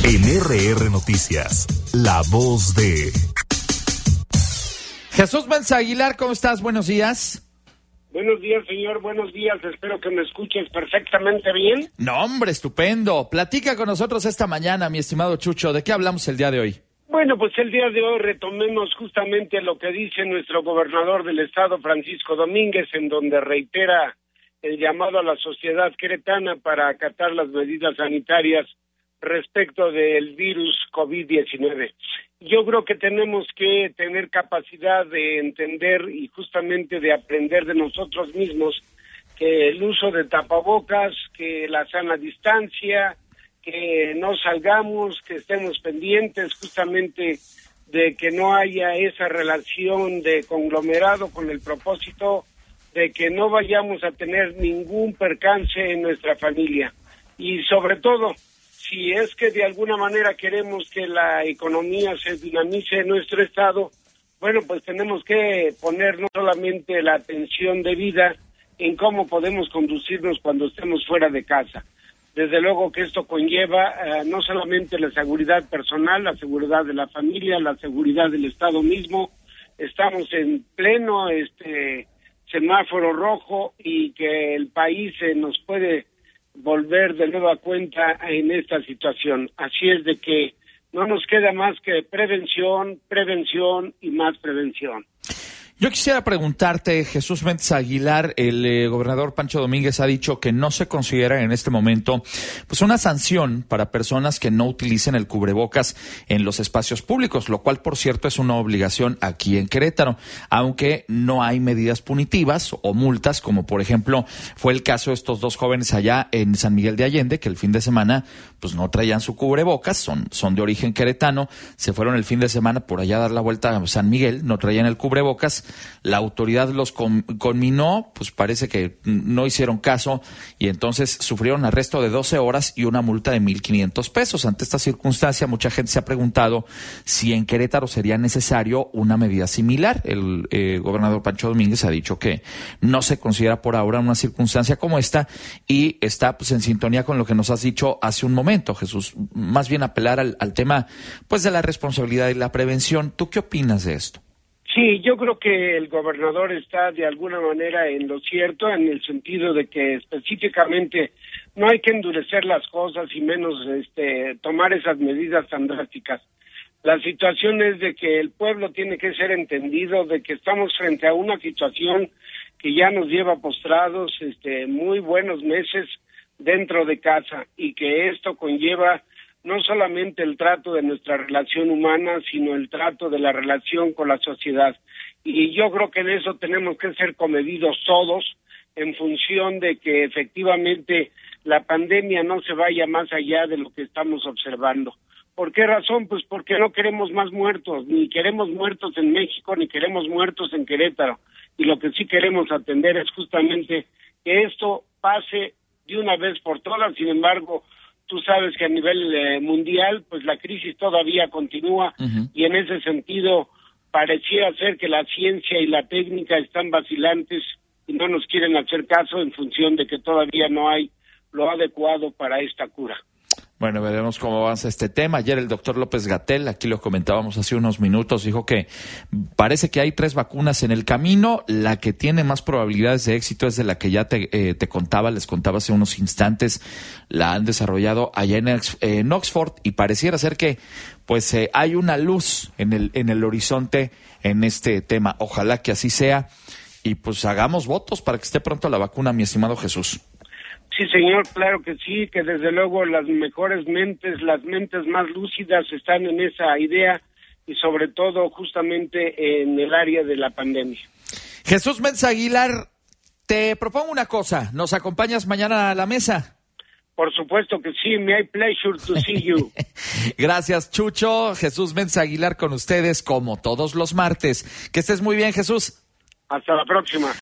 En RR Noticias, la voz de... Jesús Mensa Aguilar, ¿cómo estás? Buenos días. Buenos días, señor. Buenos días. Espero que me escuches perfectamente bien. No, hombre, estupendo. Platica con nosotros esta mañana, mi estimado Chucho. ¿De qué hablamos el día de hoy? Bueno, pues el día de hoy retomemos justamente lo que dice nuestro gobernador del estado, Francisco Domínguez, en donde reitera el llamado a la sociedad queretana para acatar las medidas sanitarias respecto del virus COVID-19. Yo creo que tenemos que tener capacidad de entender y justamente de aprender de nosotros mismos que el uso de tapabocas, que la sana distancia, que no salgamos, que estemos pendientes justamente de que no haya esa relación de conglomerado con el propósito de que no vayamos a tener ningún percance en nuestra familia. Y sobre todo, si es que de alguna manera queremos que la economía se dinamice en nuestro estado, bueno, pues tenemos que poner no solamente la atención debida en cómo podemos conducirnos cuando estemos fuera de casa. Desde luego que esto conlleva no solamente la seguridad personal, la seguridad de la familia, la seguridad del estado mismo. Estamos en pleno semáforo rojo y que el país nos puede volver de nueva cuenta en esta situación. Así es de que no nos queda más que prevención, prevención y más prevención. Yo quisiera preguntarte, Jesús Mensa Aguilar, el gobernador Pancho Domínguez ha dicho que no se considera en este momento pues una sanción para personas que no utilicen el cubrebocas en los espacios públicos, lo cual, por cierto, es una obligación aquí en Querétaro, aunque no hay medidas punitivas o multas, como por ejemplo fue el caso de estos dos jóvenes allá en San Miguel de Allende, que el fin de semana pues no traían su cubrebocas, son de origen queretano, se fueron el fin de semana por allá a dar la vuelta a San Miguel, no traían el cubrebocas. La autoridad los conminó, pues parece que no hicieron caso y entonces sufrieron arresto de 12 horas y una multa de 1,500 pesos. Ante esta circunstancia, mucha gente se ha preguntado si en Querétaro sería necesario una medida similar. El gobernador Pancho Domínguez ha dicho que no se considera por ahora una circunstancia como esta y está pues en sintonía con lo que nos has dicho hace un momento, Jesús. Más bien apelar al tema pues de la responsabilidad y la prevención. ¿Tú qué opinas de esto? Sí, yo creo que el gobernador está de alguna manera en lo cierto, en el sentido de que específicamente no hay que endurecer las cosas y menos tomar esas medidas tan drásticas. La situación es de que el pueblo tiene que ser entendido, de que estamos frente a una situación que ya nos lleva postrados muy buenos meses dentro de casa y que esto conlleva no solamente el trato de nuestra relación humana, sino el trato de la relación con la sociedad. Y yo creo que en eso tenemos que ser comedidos todos, en función de que efectivamente la pandemia no se vaya más allá de lo que estamos observando. ¿Por qué razón? Pues porque no queremos más muertos, ni queremos muertos en México, ni queremos muertos en Querétaro. Y lo que sí queremos atender es justamente que esto pase de una vez por todas. Sin embargo, tú sabes que a nivel mundial, pues la crisis todavía continúa y en ese sentido pareciera ser que la ciencia y la técnica están vacilantes y no nos quieren hacer caso en función de que todavía no hay lo adecuado para esta cura. Bueno, veremos cómo avanza este tema. Ayer el doctor López-Gatell, aquí lo comentábamos hace unos minutos, dijo que parece que hay 3 vacunas en el camino. La que tiene más probabilidades de éxito es de la que ya les contaba hace unos instantes. La han desarrollado allá en Oxford y pareciera ser que pues hay una luz en el horizonte en este tema. Ojalá que así sea y pues hagamos votos para que esté pronto la vacuna, mi estimado Jesús. Sí, señor, claro que sí, que desde luego las mejores mentes, las mentes más lúcidas están en esa idea y sobre todo justamente en el área de la pandemia. Jesús Mensa Aguilar, te propongo una cosa, ¿nos acompañas mañana a la mesa? Por supuesto que sí, my pleasure to see you. Gracias, Chucho. Jesús Mensa Aguilar con ustedes como todos los martes. Que estés muy bien, Jesús. Hasta la próxima.